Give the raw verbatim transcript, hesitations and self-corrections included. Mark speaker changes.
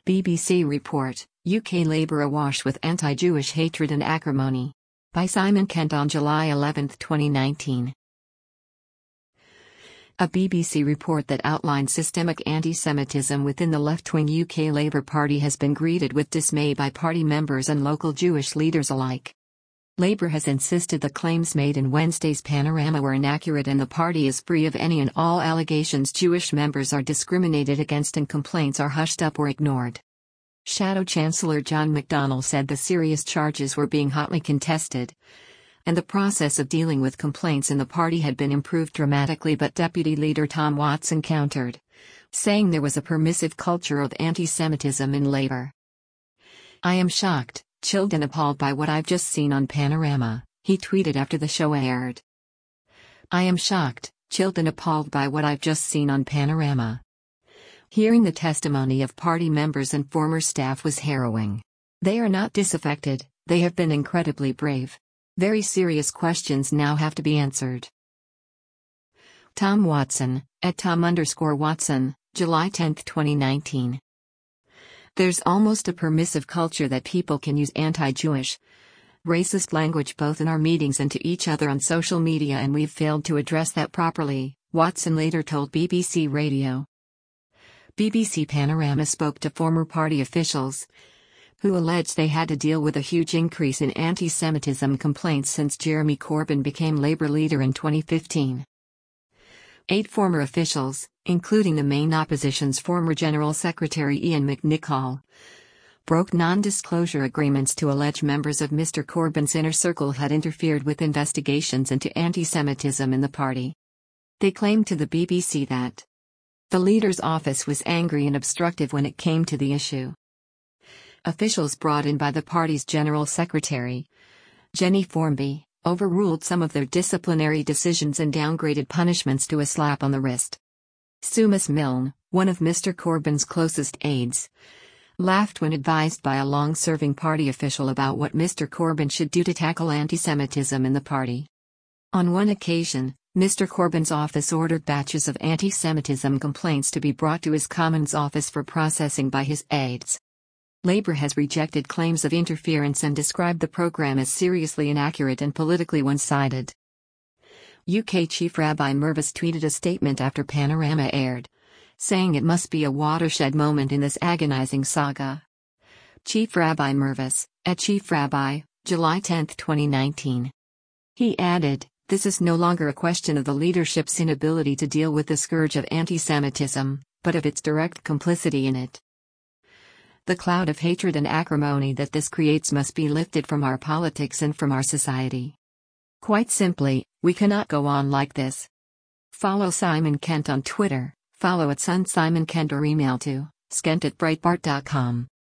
Speaker 1: B B C report, U K Labour awash with anti-Jewish hatred and acrimony. By Simon Kent on July eleventh twenty nineteen. A B B C report that outlined systemic anti-Semitism within the left-wing U K Labour Party has been greeted with dismay by party members and local Jewish leaders alike. Labour has insisted the claims made in Wednesday's Panorama were inaccurate and the party is free of any and all allegations Jewish members are discriminated against and complaints are hushed up or ignored. Shadow Chancellor John McDonnell said the serious charges were being hotly contested, and the process of dealing with complaints in the party had been improved dramatically, but Deputy Leader Tom Watson countered, saying there was a permissive culture of anti-Semitism in Labour. "I am shocked, chilled and appalled by what I've just seen on Panorama," he tweeted after the show aired. "I am shocked, chilled and appalled by what I've just seen on Panorama." Hearing the testimony of party members and former staff was harrowing. They are not disaffected, they have been incredibly brave. Very serious questions now have to be answered. Tom Watson, at Tom underscore Watson, July tenth twenty nineteen. There's almost a permissive culture that people can use anti-Jewish, racist language both in our meetings and to each other on social media, and we've failed to address that properly, Watson later told B B C Radio. B B C Panorama spoke to former party officials, who alleged they had to deal with a huge increase in anti-Semitism complaints since Jeremy Corbyn became Labour leader in twenty fifteen. Eight former officials, including the main opposition's former General Secretary Ian McNicol, broke non-disclosure agreements to allege members of Mister Corbyn's inner circle had interfered with investigations into anti-Semitism in the party. They claimed to the B B C that the leader's office was angry and obstructive when it came to the issue. Officials brought in by the party's General Secretary, Jenny Formby, overruled some of their disciplinary decisions and downgraded punishments to a slap on the wrist. Sumas Milne, one of Mister Corbyn's closest aides, laughed when advised by a long-serving party official about what Mister Corbyn should do to tackle anti-Semitism in the party. On one occasion, Mister Corbyn's office ordered batches of anti-Semitism complaints to be brought to his Commons office for processing by his aides. Labour has rejected claims of interference and described the programme as seriously inaccurate and politically one-sided. U K Chief Rabbi Mirvis tweeted a statement after Panorama aired, saying it must be a watershed moment in this agonizing saga. Chief Rabbi Mirvis, at Chief Rabbi, July tenth twenty nineteen. He added, "This is no longer a question of the leadership's inability to deal with the scourge of anti-Semitism, but of its direct complicity in it. The cloud of hatred and acrimony that this creates must be lifted from our politics and from our society. Quite simply, we cannot go on like this." Follow Simon Kent on Twitter, follow at Son Simon Kent or email to skent at breitbart dot com.